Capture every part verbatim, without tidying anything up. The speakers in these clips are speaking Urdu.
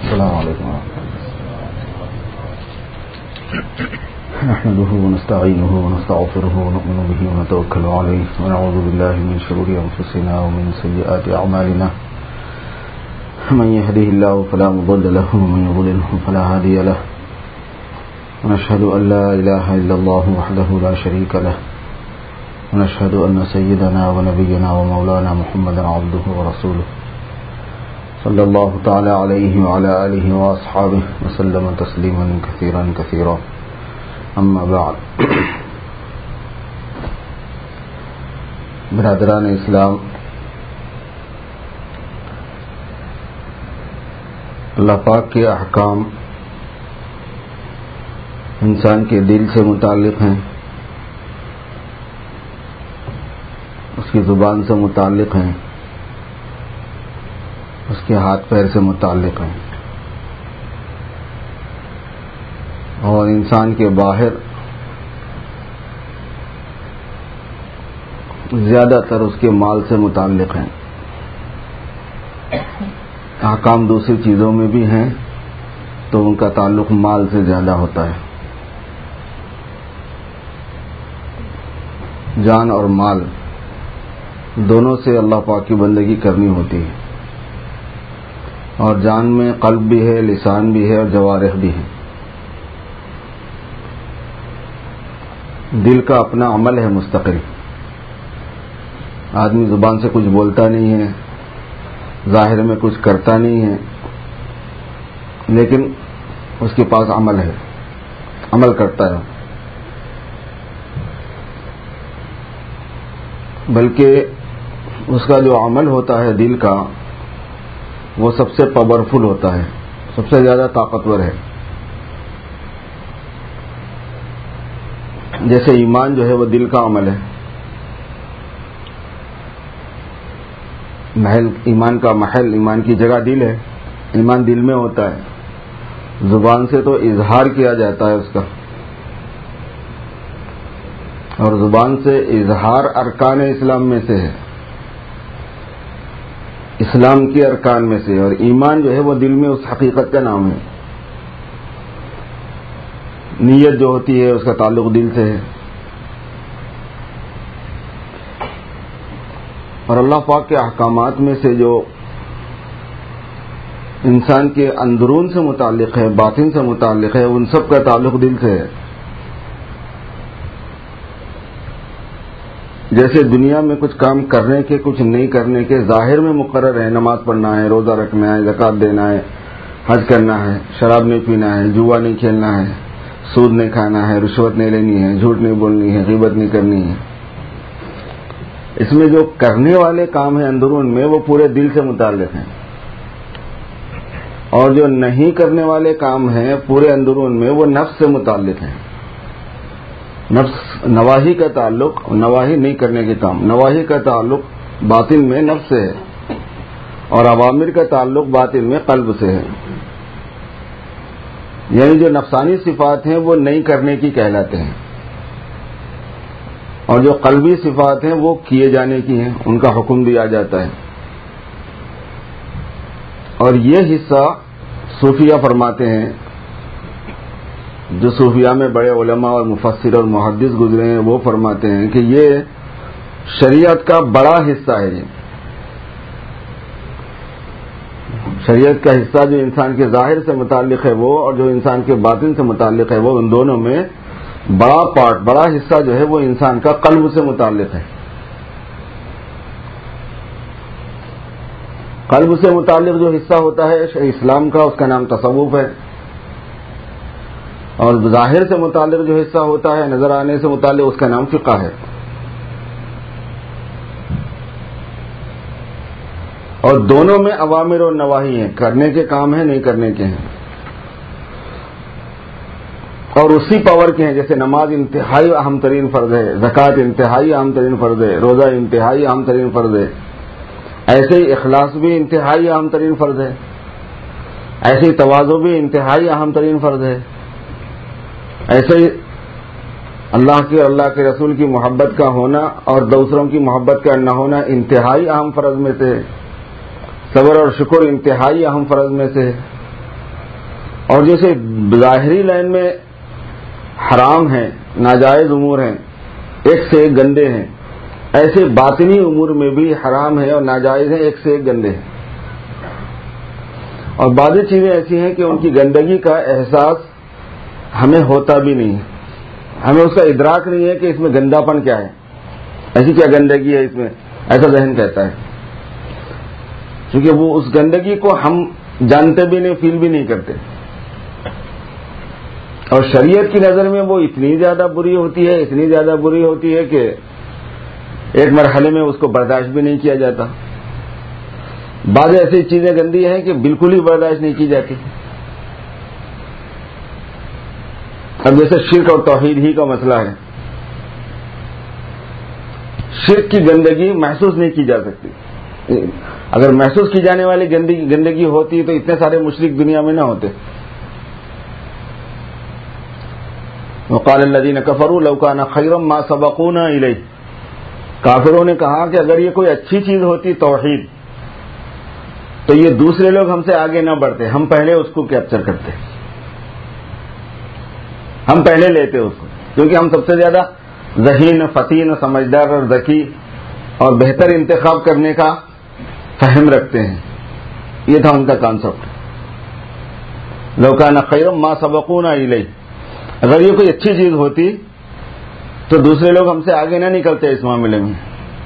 السلام علیکم نحمده ونستعينه ونستغفره ونؤمن به ونتوكل عليه ونعوذ بالله من شرور أنفسنا ومن سيئات أعمالنا من يهده الله فلا مضل له ومن يضلله فلا هادي له ونشهد أن لا إله إلا الله وحده لا شريك له ونشهد أن سيدنا ونبينا ومولانا محمدا عبده ورسوله صلى الله تعالى عليه وعلى آله وأصحابه وسلم تسليما كثيرا كثيرا اما بعد. برادران اسلام، اللہ پاک کے احکام انسان کے دل سے متعلق ہیں، اس کی زبان سے متعلق ہیں، اس کے ہاتھ پیر سے متعلق ہیں، اور انسان کے باہر زیادہ تر اس کے مال سے متعلق ہیں. احکام دوسری چیزوں میں بھی ہیں تو ان کا تعلق مال سے زیادہ ہوتا ہے. جان اور مال دونوں سے اللہ پاک کی بندگی کرنی ہوتی ہے، اور جان میں قلب بھی ہے، لسان بھی ہے اور جوارح بھی ہے. دل کا اپنا عمل ہے مستقل. آدمی زبان سے کچھ بولتا نہیں ہے، ظاہر میں کچھ کرتا نہیں ہے، لیکن اس کے پاس عمل ہے، عمل کرتا ہے. بلکہ اس کا جو عمل ہوتا ہے دل کا، وہ سب سے پاورفل ہوتا ہے، سب سے زیادہ طاقتور ہے. جیسے ایمان جو ہے وہ دل کا عمل ہے. محل ایمان کا محل، ایمان کی جگہ دل ہے. ایمان دل میں ہوتا ہے. زبان سے تو اظہار کیا جاتا ہے اس کا، اور زبان سے اظہار ارکان اسلام میں سے ہے، اسلام کے ارکان میں سے. اور ایمان جو ہے وہ دل میں اس حقیقت کا نام ہے. نیت جو ہوتی ہے اس کا تعلق دل سے ہے. اور اللہ پاک کے احکامات میں سے جو انسان کے اندرون سے متعلق ہے، باطن سے متعلق ہے، ان سب کا تعلق دل سے ہے. جیسے دنیا میں کچھ کام کرنے کے، کچھ نہیں کرنے کے ظاہر میں مقرر ہے، نماز پڑھنا ہے، روزہ رکھنا ہے، زکوٰۃ دینا ہے، حج کرنا ہے، شراب نہیں پینا ہے، جوا نہیں کھیلنا ہے، سود نہیں کھانا ہے، رشوت نہیں لینی ہے، جھوٹ نہیں بولنی ہے، غیبت نہیں کرنی ہے. اس میں جو کرنے والے کام ہیں اندرون میں، وہ پورے دل سے متعلق ہیں. اور جو نہیں کرنے والے کام ہیں پورے اندرون میں، وہ نفس سے متعلق ہیں. نفس نواہی کا تعلق، نواہی نہیں کرنے کے کام، نواہی کا تعلق باطن میں نفس سے ہے، اور اوامر کا تعلق باطن میں قلب سے ہے. یعنی جو نفسانی صفات ہیں وہ نہیں کرنے کی کہلاتے ہیں، اور جو قلبی صفات ہیں وہ کیے جانے کی ہیں، ان کا حکم دیا جاتا ہے. اور یہ حصہ صوفیہ فرماتے ہیں، جو صوفیہ میں بڑے علماء اور مفسر اور محدث گزرے ہیں، وہ فرماتے ہیں کہ یہ شریعت کا بڑا حصہ ہے. یہ شریعت کا حصہ جو انسان کے ظاہر سے متعلق ہے وہ، اور جو انسان کے باطن سے متعلق ہے وہ، ان دونوں میں بڑا پارٹ، بڑا حصہ جو ہے وہ انسان کا قلب سے متعلق ہے. قلب سے متعلق جو حصہ ہوتا ہے اسلام کا، اس کا نام تصوف ہے. اور ظاہر سے متعلق جو حصہ ہوتا ہے، نظر آنے سے متعلق، اس کا نام فقہ ہے. اور دونوں میں اوامر اور نواہی ہیں، کرنے کے کام ہیں، نہیں کرنے کے ہیں، اور اسی پاور کے ہیں. جیسے نماز انتہائی اہم ترین فرض ہے، زکوٰۃ انتہائی اہم ترین فرض ہے، روزہ انتہائی اہم ترین فرض ہے، ایسے ہی اخلاص بھی انتہائی اہم ترین فرض ہے، ایسے ہی تواضع بھی انتہائی اہم ترین فرض ہے، ایسے ہی اللہ کے اللہ کے رسول کی محبت کا ہونا اور دوسروں کی محبت کا نہ ہونا انتہائی اہم فرض میں سے، صبر اور شکر انتہائی اہم فرض میں سے، اور جیسے ظاہری لائن میں حرام ہیں، ناجائز امور ہیں، ایک سے ایک گندے ہیں، ایسے باطنی امور میں بھی حرام ہے اور ناجائز ہیں، ایک سے ایک گندے ہیں. اور بعض چیزیں ایسی ہیں کہ ان کی گندگی کا احساس ہمیں ہوتا بھی نہیں ہے، ہمیں اس کا ادراک نہیں ہے کہ اس میں گندا پن کیا ہے، ایسی کیا گندگی ہے اس میں، ایسا ذہن کہتا ہے، کیونکہ وہ اس گندگی کو ہم جانتے بھی نہیں، فیل بھی نہیں کرتے. اور شریعت کی نظر میں وہ اتنی زیادہ بری ہوتی ہے، اتنی زیادہ بری ہوتی ہے کہ ایک مرحلے میں اس کو برداشت بھی نہیں کیا جاتا. بعض ایسی چیزیں گندی ہیں کہ بالکل ہی برداشت نہیں کی جاتی. اب جیسے شرک اور توحید ہی کا مسئلہ ہے، شرک کی گندگی محسوس نہیں کی جا سکتی. اگر محسوس کی جانے والی گندگی گندگی ہوتی تو اتنے سارے مشرک دنیا میں نہ ہوتے. وقال الذين كفروا لو كان خيرا ما سبقونا الیہ، کافروں نے کہا کہ اگر یہ کوئی اچھی چیز ہوتی توحید تو یہ دوسرے لوگ ہم سے آگے نہ بڑھتے، ہم پہلے اس کو کیپچر کرتے، ہم پہلے لیتے اس کو، کیونکہ ہم سب سے زیادہ ذہین، فطین، سمجھدار اور ذکی اور بہتر انتخاب کرنے کا فہم رکھتے ہیں. یہ تھا ان کا کانسیپٹ. لو کان خیرا ما سبقونا الیہ، اگر یہ کوئی اچھی چیز ہوتی تو دوسرے لوگ ہم سے آگے نہ نکلتے اس معاملے میں.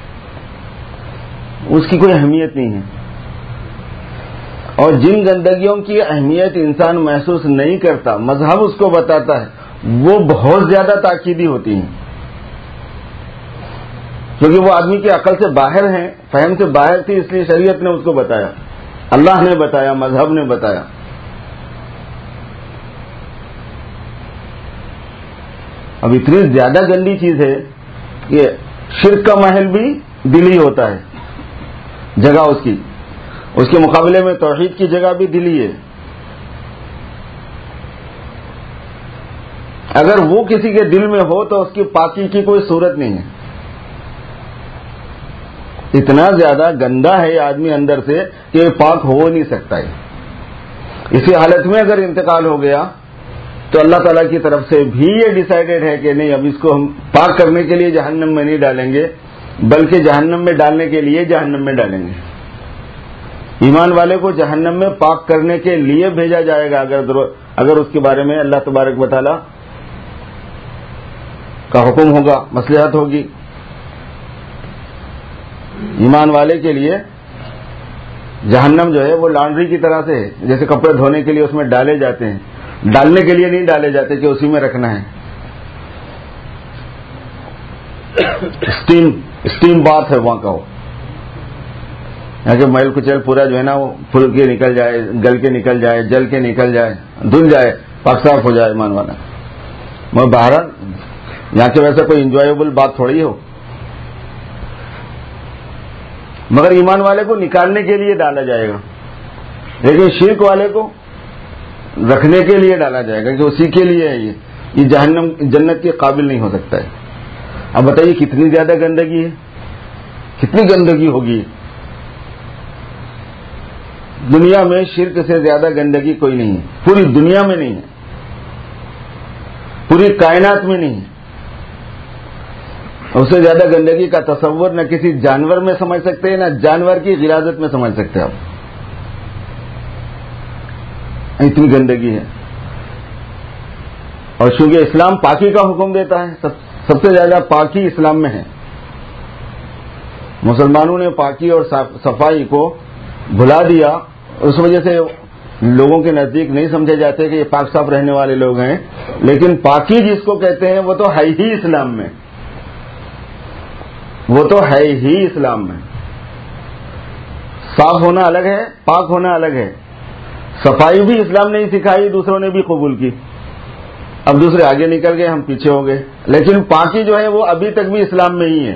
اس کی کوئی اہمیت نہیں ہے. اور جن گندگیوں کی اہمیت انسان محسوس نہیں کرتا، مذہب اس کو بتاتا ہے، وہ بہت زیادہ تاکیدی ہوتی ہیں، کیونکہ وہ آدمی کی عقل سے باہر ہیں، فہم سے باہر تھی، اس لیے شریعت نے اس کو بتایا، اللہ نے بتایا، مذہب نے بتایا. اب اتنی زیادہ گندی چیز ہے کہ شرک کا محل بھی دل ہی ہوتا ہے، جگہ اس کی، اس کے مقابلے میں توحید کی جگہ بھی دل ہی ہے. اگر وہ کسی کے دل میں ہو تو اس کی پاکی کی کوئی صورت نہیں ہے. اتنا زیادہ گندا ہے یہ آدمی اندر سے کہ یہ پاک ہو نہیں سکتا ہے. اسی حالت میں اگر انتقال ہو گیا تو اللہ تعالیٰ کی طرف سے بھی یہ ڈیسائیڈڈ ہے کہ نہیں، اب اس کو ہم پاک کرنے کے لیے جہنم میں نہیں ڈالیں گے، بلکہ جہنم میں ڈالنے کے لیے جہنم میں ڈالیں گے. ایمان والے کو جہنم میں پاک کرنے کے لیے بھیجا جائے گا اگر اگر اس کے بارے میں اللہ تبارک و تعالیٰ کا حکم ہوگا، مصلحت ہوگی. ایمان والے کے لیے جہنم جو ہے وہ لانڈری کی طرح سے ہے، جیسے کپڑے دھونے کے لیے اس میں ڈالے جاتے ہیں، ڈالنے کے لیے نہیں ڈالے جاتے کہ اسی میں رکھنا ہے. اسٹیم اسٹیم بات ہے وہاں کا، وہ یہاں کے میل کچیل پورا جو ہے نا وہ پھل کے نکل جائے، گل کے نکل جائے، جل کے نکل جائے، دھل جائے، پاک صاف ہو جائے ایمان والا. میں باہر یہاں کے ویسے کوئی انجوائبل بات تھوڑی ہو، مگر ایمان والے کو نکالنے کے لیے ڈالا جائے گا، لیکن شرک والے کو رکھنے کے لیے ڈالا جائے گا کہ اسی کے لیے ہے. یہ یہ جہنم جنت کے قابل نہیں ہو سکتا ہے. اب بتائیے کتنی زیادہ گندگی ہے، کتنی گندگی ہوگی. دنیا میں شرک سے زیادہ گندگی کوئی نہیں ہے، پوری دنیا میں نہیں ہے، پوری کائنات میں نہیں ہے. اس سے زیادہ گندگی کا تصور نہ کسی جانور میں سمجھ سکتے ہیں، نہ جانور کی غلاظت میں سمجھ سکتے ہیں آپ. اتنی گندگی ہے. اور چونکہ اسلام پاکی کا حکم دیتا ہے، سب, سب سے زیادہ پاکی اسلام میں ہے. مسلمانوں نے پاکی اور صفائی کو بھلا دیا، اس وجہ سے لوگوں کے نزدیک نہیں سمجھے جاتے کہ یہ پاک صاف رہنے والے لوگ ہیں. لیکن پاکی جس کو کہتے ہیں وہ تو ہے ہی اسلام میں، وہ تو ہے ہی اسلام میں. صاف ہونا الگ ہے، پاک ہونا الگ ہے. صفائی بھی اسلام نے ہی سکھائی، دوسروں نے بھی قبول کی. اب دوسرے آگے نکل گئے، ہم پیچھے ہو گئے. لیکن پاکی جو ہے وہ ابھی تک بھی اسلام میں ہی ہے.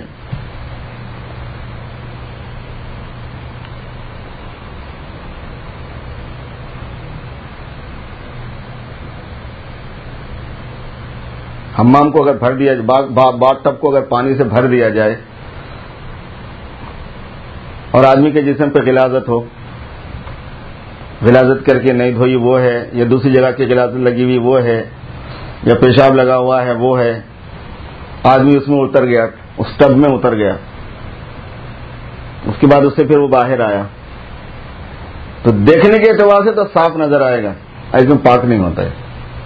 حمام کو اگر بھر دیا باتھ ٹب کو اگر پانی سے بھر دیا جائے اور آدمی کے جسم پہ غلاظت ہو غلاظت کر کے نہیں دھوئی وہ ہے، یا دوسری جگہ کی غلاظت لگی ہوئی وہ ہے، یا پیشاب لگا ہوا ہے وہ ہے، آدمی اس میں اتر گیا، اس ٹب میں اتر گیا، اس کے بعد اس سے پھر وہ باہر آیا، تو دیکھنے کے اعتبار سے تو صاف نظر آئے گا، ایسے پاک نہیں ہوتا ہے.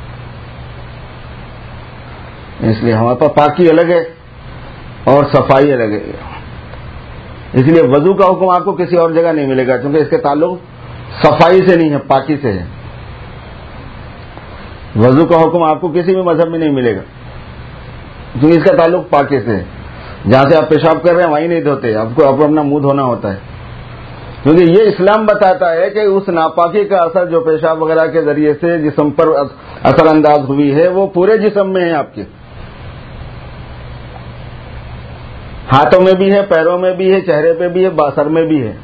اس لیے ہمارے پاس پاکی الگ ہے اور صفائی الگ ہے. اس لیے وضو کا حکم آپ کو کسی اور جگہ نہیں ملے گا، کیونکہ اس کے تعلق صفائی سے نہیں ہے، پاکی سے ہے. وضو کا حکم آپ کو کسی بھی مذہب میں نہیں ملے گا، کیونکہ اس کا تعلق پاکی سے ہے. جہاں سے آپ پیشاب کر رہے ہیں وہیں نہیں دھوتے، آپ کو آپ اپنا منہ دھونا ہوتا ہے، کیونکہ یہ اسلام بتاتا ہے کہ اس ناپاکی کا اثر جو پیشاب وغیرہ کے ذریعے سے جسم پر اثر انداز ہوئی ہے وہ پورے جسم میں ہے، آپ کے ہاتھوں میں بھی ہے، پیروں میں بھی ہے، چہرے پہ بھی ہے، سر میں بھی ہے.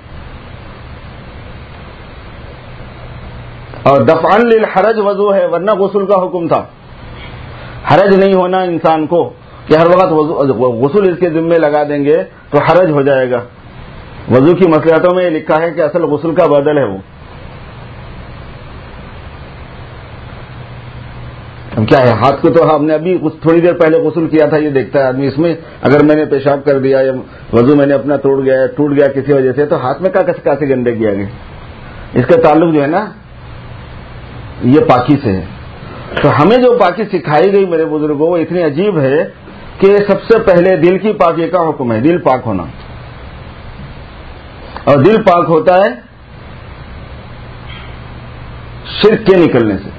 اور دفعا للحرج وضو ہے، ورنہ غسل کا حکم تھا. حرج نہیں ہونا انسان کو کہ ہر وقت غسل اس کے ذمے لگا دیں گے تو حرج ہو جائے گا. وضو کی مصلحتوں میں یہ لکھا ہے کہ اصل غسل کا بدل ہے وہ. اب کیا ہے، ہاتھ کو تو ہم نے ابھی تھوڑی دیر پہلے غسل کیا تھا، یہ دیکھتا ہے آدمی، اس میں اگر میں نے پیشاب کر دیا یا وضو میں نے اپنا توڑ گیا ٹوٹ گیا کسی وجہ سے تو ہاتھ میں کا کیسے گندے کیا گیا. اس کا تعلق جو ہے نا یہ پاکی سے ہے. تو ہمیں جو پاکی سکھائی گئی میرے بزرگوں وہ اتنی عجیب ہے کہ سب سے پہلے دل کی پاکی کا حکم ہے، دل پاک ہونا. اور دل پاک ہوتا ہے شرک کے نکلنے سے،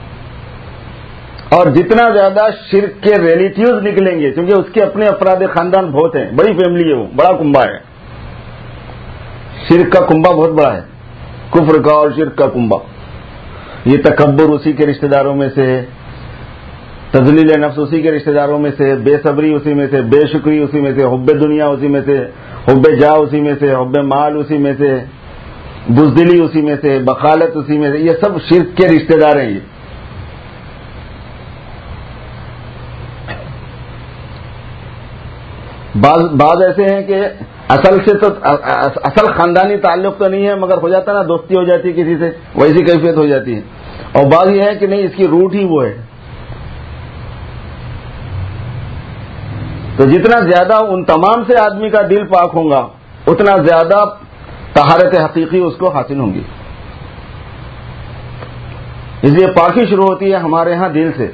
اور جتنا زیادہ شرک کے ریلیٹیوز نکلیں گے، کیونکہ اس کے اپنے افراد خاندان بہت ہیں، بڑی فیملی ہے، وہ بڑا کنبا ہے. شرک کا کنبا بہت بڑا ہے، کفر کا اور شرک کا کنبا. یہ تکبر اسی کے رشتہ داروں میں سے ہے، تذلیل نفس اسی کے رشتہ داروں میں سے، بے صبری اسی میں سے، بے شکری اسی میں سے، حب دنیا اسی میں سے، حب جاہ اسی میں سے، حب مال اسی میں سے، بزدلی اسی میں سے، بخالت اسی میں سے. یہ سب شرک کے رشتہ دار ہیں. یہ بعض بعض ایسے ہیں کہ اصل سے تو اصل خاندانی تعلق تو نہیں ہے، مگر ہو جاتا نا دوستی ہو جاتی ہے کسی سے، ویسی کیفیت ہو جاتی ہے. اور بعض یہ ہے کہ نہیں، اس کی روٹ ہی وہ ہے. تو جتنا زیادہ ان تمام سے آدمی کا دل پاک ہوگا اتنا زیادہ طہارت حقیقی اس کو حاصل ہوں گی. اس لیے پاکی شروع ہوتی ہے ہمارے ہاں دل سے.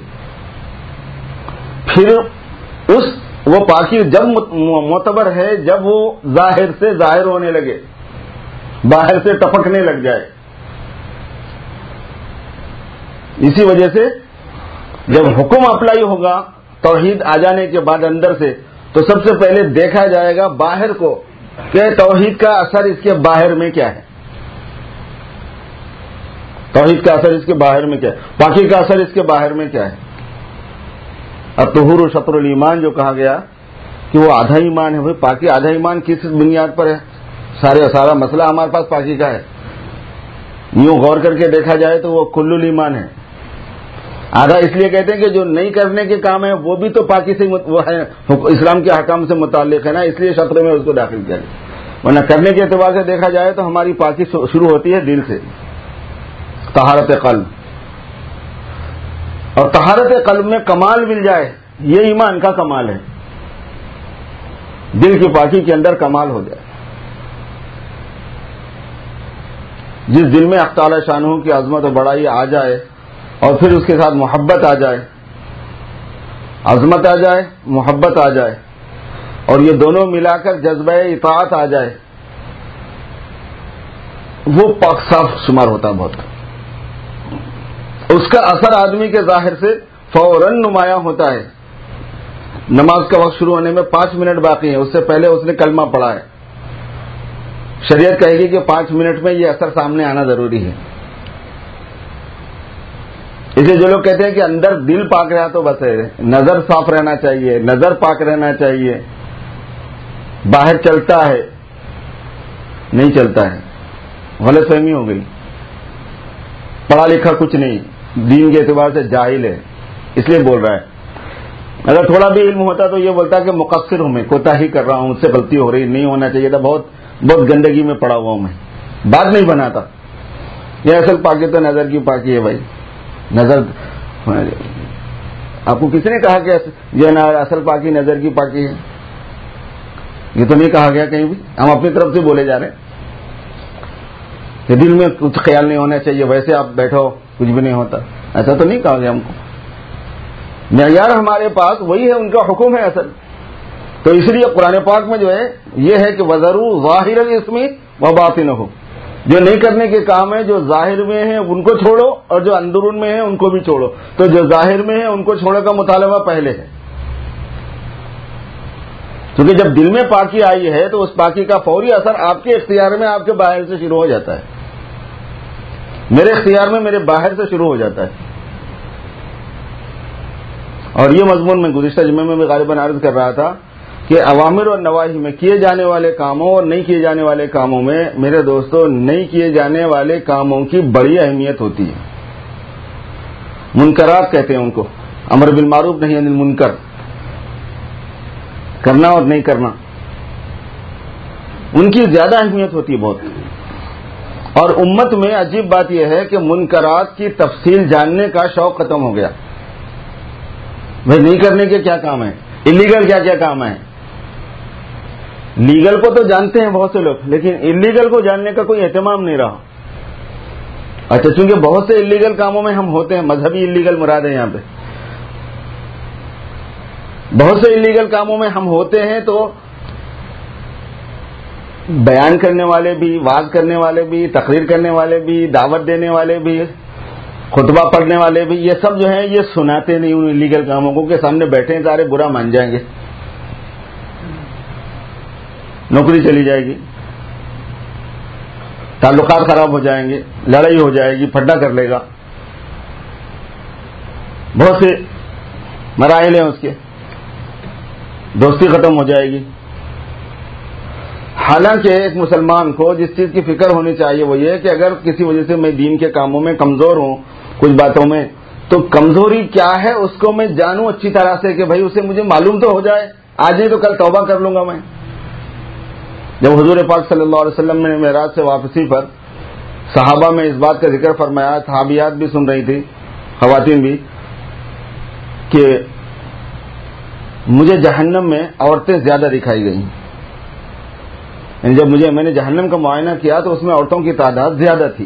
پھر اس وہ پاکی جب معتبر ہے جب وہ ظاہر سے ظاہر ہونے لگے، باہر سے ٹپکنے لگ جائے. اسی وجہ سے جب حکم اپلائی ہوگا توحید آ جانے کے بعد اندر سے، تو سب سے پہلے دیکھا جائے گا باہر کو کہ توحید کا اثر اس کے باہر میں کیا ہے. توحید کا اثر اس کے باہر میں کیا ہے، پاکی کا اثر اس کے باہر میں کیا ہے. الطہور شطر الایمان جو کہا گیا کہ وہ آدھا ایمان ہے. بھائی پاکی آدھا ایمان کس بنیاد پر ہے؟ سارے سارا مسئلہ ہمارے پاس پاکی کا ہے. یوں غور کر کے دیکھا جائے تو وہ کل الایمان ہے. آدھا اس لیے کہتے ہیں کہ جو نہیں کرنے کے کام ہے وہ بھی تو پاکی سے وہ ہے، اسلام کے احکام سے متعلق ہے نا، اس لیے شطر میں اس کو داخل کیا گیا. ورنہ کرنے کے اعتبار سے دیکھا جائے تو ہماری پاکی شروع ہوتی ہے دل سے، طہارت قلب. اور طہارت قلب میں کمال مل جائے یہ ایمان کا کمال ہے. دل کی پاکی کے اندر کمال ہو جائے. جس دل میں حق تعالی شانہ کی عظمت و بڑائی آ جائے اور پھر اس کے ساتھ محبت آ جائے، عظمت آ جائے، محبت آ جائے، اور یہ دونوں ملا کر جذبہ اطاعت آ جائے، وہ پاک صاف شمار ہوتا ہے بہت. اس کا اثر آدمی کے ظاہر سے فوراً نمایاں ہوتا ہے. نماز کا وقت شروع ہونے میں پانچ منٹ باقی ہے، اس سے پہلے اس نے کلمہ پڑھا ہے. شریعت کہے گی کہ پانچ منٹ میں یہ اثر سامنے آنا ضروری ہے. اس لیے جو لوگ کہتے ہیں کہ اندر دل پاک رہا تو بس ہے، نظر صاف رہنا چاہیے، نظر پاک رہنا چاہیے، باہر چلتا ہے نہیں چلتا ہے، غلط فہمی ہو گئی. پڑھا لکھا کچھ نہیں، دین کے اعتبار سے جاہل ہے، اس لیے بول رہا ہے. اگر تھوڑا بھی علم ہوتا تو یہ بولتا کہ مقصر ہوں، میں کوتاہی کر رہا ہوں، مجھ سے غلطی ہو رہی، نہیں ہونا چاہیے تھا، بہت بہت گندگی میں پڑا ہوا ہوں، میں بات نہیں بناتا. یہ اصل پاکی تو نظر کی پاکی ہے بھائی. نظر آپ کو کس نے کہا کہ جو ہے نا اصل پاکی نظر کی پاکی ہے؟ یہ تو نہیں کہا گیا کہیں بھی. ہم اپنی طرف سے بولے جا رہے ہیں کہ دل میں کچھ خیال نہیں ہونا چاہیے, ویسے آپ بیٹھو کچھ بھی نہیں ہوتا, ایسا تو نہیں کہا گیا ہم کو. معیار ہمارے پاس وہی ہے, ان کا حکم ہے اصل. تو اس لیے قرآن پاک میں جو ہے یہ ہے کہ وَذَرُوا ظَاهِرَ الْإِثْمِ وَبَاطِنَهُ, جو نہیں کرنے کے کام ہے جو ظاہر میں ہیں ان کو چھوڑو اور جو اندرون میں ہیں ان کو بھی چھوڑو. تو جو ظاہر میں ہیں ان کو چھوڑنے کا مطالبہ پہلے ہے, کیونکہ جب دل میں پاکی آئی ہے تو اس پاکی کا فوری اثر آپ کے اختیار میں آپ کے باہر سے شروع ہو جاتا ہے. میرے اختیار میں میرے باہر سے شروع ہو جاتا ہے. اور یہ مضمون میں گزشتہ جمعے میں بھی غالباً عرض کر رہا تھا کہ اوامر اور نواہی میں کیے جانے والے کاموں اور نہیں کیے جانے والے کاموں میں میرے دوستوں نہیں کیے جانے والے کاموں کی بڑی اہمیت ہوتی ہے. منکرات کہتے ہیں ان کو, امر بالمعروف نہی عن المنکر, کرنا اور نہیں کرنا, ان کی زیادہ اہمیت ہوتی ہے بہت. اور امت میں عجیب بات یہ ہے کہ منکرات کی تفصیل جاننے کا شوق ختم ہو گیا. بھائی نہیں کرنے کے کیا کام ہے, انلیگل کیا کیا کام ہے. لیگل کو تو جانتے ہیں بہت سے لوگ, لیکن انلیگل کو جاننے کا کوئی اہتمام نہیں رہا. اچھا, چونکہ بہت سے انلیگل کاموں میں ہم ہوتے ہیں, مذہبی انلیگل مراد ہے یہاں پہ, بہت سے انلیگل کاموں میں ہم ہوتے ہیں تو بیان کرنے والے بھی, واز کرنے والے بھی, تقریر کرنے والے بھی, دعوت دینے والے بھی, خطبہ پڑھنے والے بھی, یہ سب جو ہیں یہ سناتے نہیں ان انلیگل کاموں کو کہ سامنے بیٹھے ہیں سارے برا مان جائیں گے, نوکری چلی جائے گی, تعلقات خراب ہو جائیں گے, لڑائی ہو جائے گی, پھڈا کر لے گا, بہت سے مراحل ہیں اس کے, دوستی ختم ہو جائے گی. حالانکہ ایک مسلمان کو جس چیز کی فکر ہونی چاہیے وہ یہ کہ اگر کسی وجہ سے میں دین کے کاموں میں کمزور ہوں کچھ باتوں میں, تو کمزوری کیا ہے اس کو میں جانوں اچھی طرح سے کہ بھائی اسے مجھے معلوم تو ہو جائے, آج نہیں تو کل توبہ کر لوں گا میں. جب حضور پاک صلی اللہ علیہ وسلم نے معراج سے واپسی پر صحابہ میں اس بات کا ذکر فرمایا, صحابیات بھی سن رہی تھی, خواتین بھی, کہ مجھے جہنم میں عورتیں زیادہ دکھائی گئیں. یعنی جب مجھے میں نے جہنم کا معائنہ کیا تو اس میں عورتوں کی تعداد زیادہ تھی.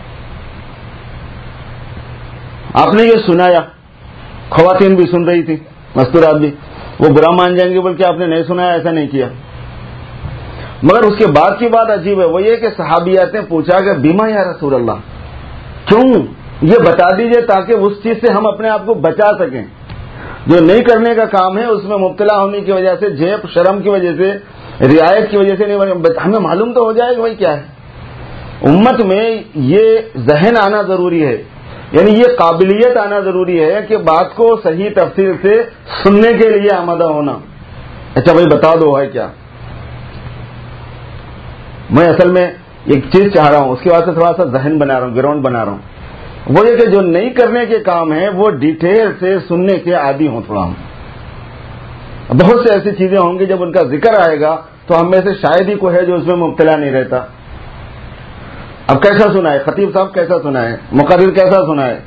آپ نے یہ سنایا, خواتین بھی سن رہی تھی, مستورات بھی, وہ برا مان جائیں گے بلکہ آپ نے نہیں سنایا, ایسا نہیں کیا. مگر اس کے بعد کی بات عجیب ہے, وہ یہ کہ صحابیات نے پوچھا کہ بیما یا رسول اللہ, کیوں, یہ بتا دیجئے تاکہ اس چیز سے ہم اپنے آپ کو بچا سکیں جو نہیں کرنے کا کام ہے, اس میں مبتلا ہونے کی وجہ سے, جھیپ شرم کی وجہ سے, رعایت کی وجہ سے نہیں, ہمیں معلوم تو ہو جائے کہ بھائی کیا ہے. امت میں یہ ذہن آنا ضروری ہے, یعنی یہ قابلیت آنا ضروری ہے کہ بات کو صحیح تفصیل سے سننے کے لیے آمادہ ہونا. اچھا بھائی بتا دو ہے کیا, میں اصل میں ایک چیز چاہ رہا ہوں, اس کے واسطے تھوڑا سا ذہن بنا رہا ہوں, گراؤنڈ بنا رہا ہوں. وہ یہ کہ جو نہیں کرنے کے کام ہیں وہ ڈیٹیل سے سننے کے عادی ہوں تھوڑا ہوں. بہت سے ایسی چیزیں ہوں گی جب ان کا ذکر آئے گا تو ہم میں سے شاید ہی کوئی ہے جو اس میں مبتلا نہیں رہتا. اب کیسا سنا ہے, خطیب صاحب کیسا سنا ہے, مقرر کیسا سنا ہے,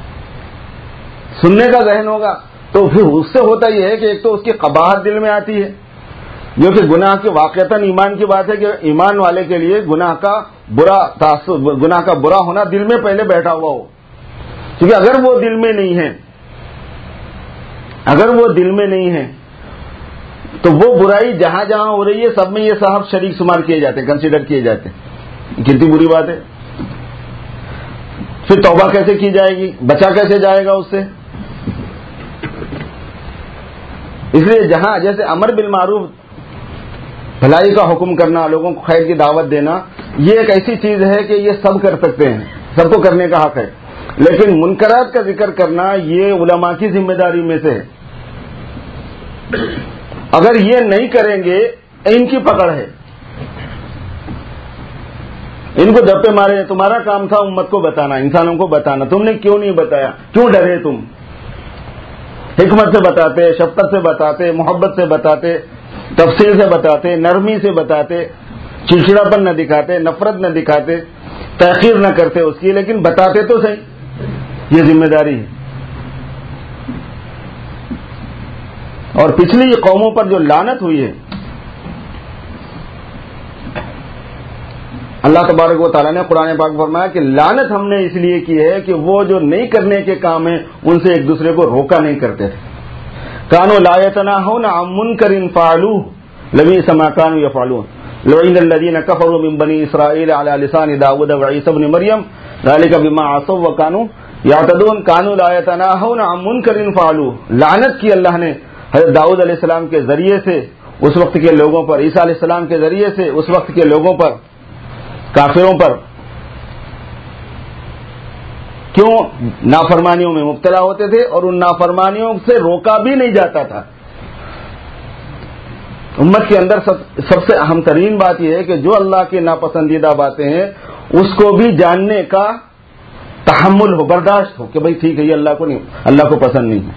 سننے کا ذہن ہوگا تو پھر اس سے ہوتا یہ ہے کہ ایک تو اس کی قباحت دل میں آتی ہے, جو کہ گناہ کی واقعتاً ایمان کی بات ہے کہ ایمان والے کے لیے گناہ کا برا تاثر, گناہ کا برا ہونا دل میں پہلے بیٹھا ہوا ہو. کیونکہ اگر وہ دل میں نہیں ہے, اگر وہ دل میں نہیں ہے تو وہ برائی جہاں جہاں ہو رہی ہے سب میں یہ صاحب شریک شمار کیے جاتے ہیں, کنسیڈر کیے جاتے ہیں. کتنی بری بات ہے. پھر توبہ کیسے کی جائے گی, بچا کیسے جائے گا اس سے. اس لیے جہاں جیسے امر بالمعروف, بھلائی کا حکم کرنا, لوگوں کو خیر کی دعوت دینا, یہ ایک ایسی چیز ہے کہ یہ سب کر سکتے ہیں, سب کو کرنے کا حق ہے. لیکن منکرات کا ذکر کرنا یہ علماء کی ذمہ داری میں سے ہے. اگر یہ نہیں کریں گے ان کی پکڑ ہے, ان کو دبے مارے. تمہارا کام تھا امت کو بتانا, انسانوں کو بتانا, تم نے کیوں نہیں بتایا, کیوں ڈرے تم. حکمت سے بتاتے, شفقت سے بتاتے, محبت سے بتاتے, تفصیل سے بتاتے, نرمی سے بتاتے, چڑچڑاپن نہ دکھاتے, نفرت نہ دکھاتے, تحقیر نہ کرتے اس کی، لیکن بتاتے تو صحیح، یہ ذمہ داری ہے۔ اور پچھلی قوموں پر جو لعنت ہوئی ہے، اللہ تبارک و تعالیٰ نے قرآن پاک فرمایا کہ لعنت ہم نے اس لیے کی ہے کہ وہ جو نہیں کرنے کے کام ہیں ان سے ایک دوسرے کو روکا نہیں کرتے تھے۔ کانوا لا یتناہون عن منکر فعلوہ لبئس ما کانوا یفعلون لعن الذین کفروا من بنی اسرائیل علی لسان داؤد وعیسی ابن مریم ذلک بما عصوا وکانوا یعتدون کانوا لا یتناہون عن منکر فعلوہ، لعنت کی اللہ نے حضرت داؤد علیہ السلام کے ذریعے سے اس وقت کے لوگوں پر، عیسیٰ علیہ السلام کے ذریعے سے اس وقت کے لوگوں پر، کافروں پر، کیوں نافرمانیوں میں مبتلا ہوتے تھے اور ان نافرمانیوں سے روکا بھی نہیں جاتا تھا۔ امت کے اندر سب, سب سے اہم ترین بات یہ ہے کہ جو اللہ کی ناپسندیدہ باتیں ہیں اس کو بھی جاننے کا تحمل ہو، برداشت ہو کہ بھائی ٹھیک ہے یہ اللہ کو نہیں، اللہ کو پسند نہیں ہے۔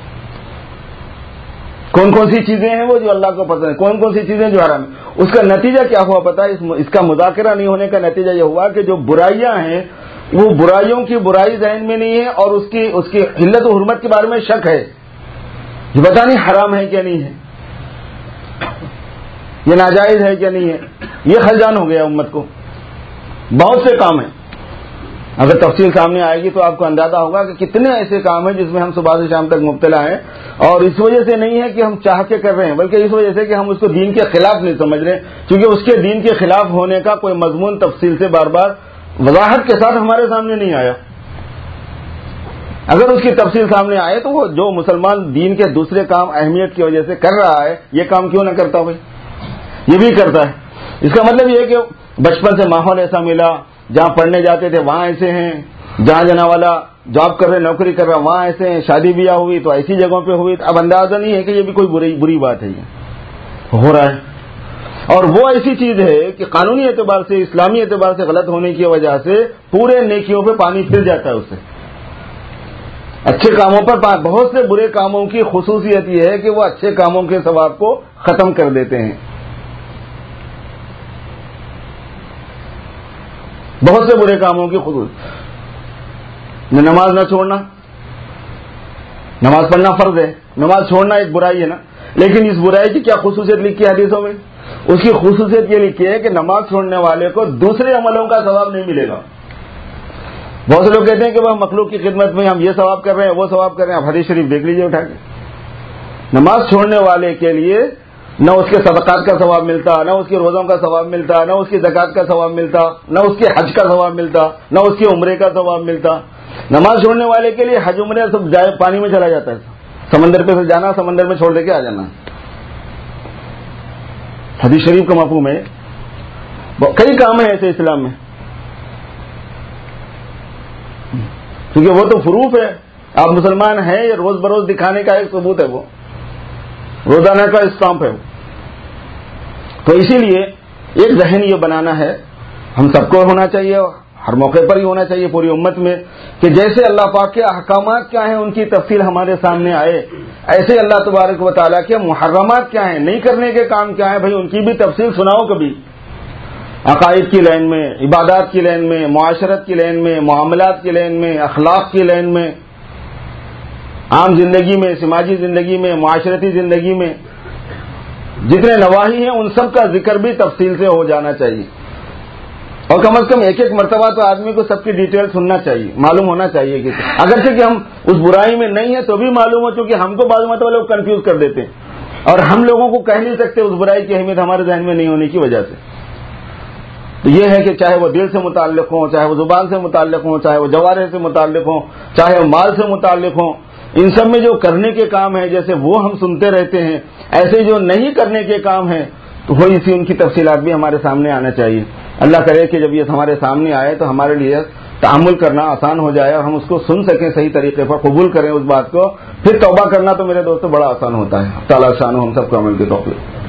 کون کون سی چیزیں ہیں وہ جو اللہ کو پسند ہے، کون کون سی چیزیں جو حرام ہیں۔ اس کا نتیجہ کیا ہوا پتہ ہے؟ اس کا مذاکرہ نہیں ہونے کا نتیجہ یہ ہوا کہ جو برائیاں ہیں وہ برائیوں کی برائی ذہن میں نہیں ہے اور اس کی اس کی حلت و حرمت کے بارے میں شک ہے، یہ پتہ نہیں حرام ہے کیا نہیں ہے، یہ ناجائز ہے کیا نہیں ہے، یہ خلجان ہو گیا امت کو۔ بہت سے کام ہیں، اگر تفصیل سامنے آئے گی تو آپ کو اندازہ ہوگا کہ کتنے ایسے کام ہیں جس میں ہم صبح سے شام تک مبتلا ہیں، اور اس وجہ سے نہیں ہے کہ ہم چاہ کے کر رہے ہیں، بلکہ اس وجہ سے کہ ہم اس کو دین کے خلاف نہیں سمجھ رہے، کیونکہ اس کے دین کے خلاف ہونے کا کوئی مضمون تفصیل سے بار بار وضاحت کے ساتھ ہمارے سامنے نہیں آیا۔ اگر اس کی تفصیل سامنے آئے تو وہ جو مسلمان دین کے دوسرے کام اہمیت کی وجہ سے کر رہا ہے یہ کام کیوں نہ کرتا بھائی، یہ بھی کرتا ہے۔ اس کا مطلب یہ ہے کہ بچپن سے ماحول ایسا ملا، جہاں پڑھنے جاتے تھے وہاں ایسے ہیں، جہاں جنا والا جاب کر رہے نوکری کر رہا وہاں ایسے ہیں، شادی بیاہ ہوئی تو ایسی جگہوں پہ ہوئی، اب اندازہ نہیں ہے کہ یہ بھی کوئی بری بری بات ہے، یہ ہو رہا ہے۔ اور وہ ایسی چیز ہے کہ قانونی اعتبار سے، اسلامی اعتبار سے غلط ہونے کی وجہ سے پورے نیکیوں پہ پانی پھر جاتا ہے اس سے۔ اچھے کاموں پر بہت سے برے کاموں کی خصوصیت یہ ہے کہ وہ اچھے کاموں کے ثواب کو ختم کر دیتے ہیں۔ بہت سے برے کاموں کی خصوصیت، نماز نہ چھوڑنا، نماز پڑھنا فرض ہے، نماز چھوڑنا ایک برائی ہے نا، لیکن اس برائی کی کیا خصوصیت لکھی ہے حدیثوں میں؟ اس کی خصوصیت یہ لکھی ہے کہ نماز چھوڑنے والے کو دوسرے عملوں کا ثواب نہیں ملے گا۔ بہت سے لوگ کہتے ہیں کہ وہ مخلوق کی خدمت میں ہم یہ ثواب کر رہے ہیں، وہ ثواب کر رہے ہیں، آپ حدیث شریف دیکھ لیجئے اٹھا کے۔ نماز چھوڑنے والے کے لیے نہ اس کے صدقات کا ثواب ملتا، نہ اس کے روزوں کا ثواب ملتا، نہ اس کی زکوٰۃ کا ثواب ملتا، نہ اس کے حج کا ثواب ملتا، نہ اس کے عمرے کا ثواب ملتا۔ نماز چھوڑنے والے کے لیے حج عمرے سب جائے پانی میں چلا جاتا ہے، سمندر پہ سے جانا، سمندر میں چھوڑ دے کے آ جانا۔ حدیث شریف کا مفہوم ہے، کئی کام ہیں ایسے اسلام میں، کیونکہ وہ تو فروف ہے، آپ مسلمان ہیں یہ روز بروز دکھانے کا ایک ثبوت ہے، وہ روزانہ کا اسٹامپ ہے۔ تو اسی لیے ایک ذہن یہ بنانا ہے، ہم سب کو ہونا چاہیے، ہر موقع پر ہی ہونا چاہیے پوری امت میں، کہ جیسے اللہ پاک کے احکامات کیا ہیں ان کی تفصیل ہمارے سامنے آئے، ایسے اللہ تبارک و تعالیٰ کے محرمات کیا ہیں، نہیں کرنے کے کام کیا ہیں، بھائی ان کی بھی تفصیل سناؤ کبھی، عقائد کی لائن میں، عبادات کی لائن میں، معاشرت کی لائن میں، معاملات کی لائن میں، اخلاق کی لائن میں، عام زندگی میں، سماجی زندگی میں، معاشرتی زندگی میں جتنے نواحی ہیں ان سب کا ذکر بھی تفصیل سے ہو جانا چاہیے، اور کم از کم ایک ایک مرتبہ تو آدمی کو سب کی ڈیٹیل سننا چاہیے، معلوم ہونا چاہیے کہ اگرچہ کہ ہم اس برائی میں نہیں ہیں تو بھی معلوم ہو، چونکہ ہم کو بعض مرتبہ لوگ کنفیوز کر دیتے ہیں اور ہم لوگوں کو کہہ نہیں سکتے اس برائی کی اہمیت ہمارے ذہن میں نہیں ہونے کی وجہ سے۔ تو یہ ہے کہ چاہے وہ دل سے متعلق ہوں، چاہے وہ زبان سے متعلق ہوں، چاہے وہ جوارح سے متعلق ہوں، چاہے وہ مال سے متعلق ہوں، ان سب میں جو کرنے کے کام ہیں جیسے وہ ہم سنتے رہتے ہیں، ایسے جو نہیں کرنے کے کام ہیں تو وہی سی ان کی تفصیلات بھی ہمارے سامنے آنا چاہیے۔ اللہ کرے کہ جب یہ ہمارے سامنے آئے تو ہمارے لیے تعامل کرنا آسان ہو جائے اور ہم اس کو سن سکیں صحیح طریقے پر، قبول کریں اس بات کو، پھر توبہ کرنا تو میرے دوستو بڑا آسان ہوتا ہے۔ تعالیٰ شان ہم سب کو عمل کی توفیق۔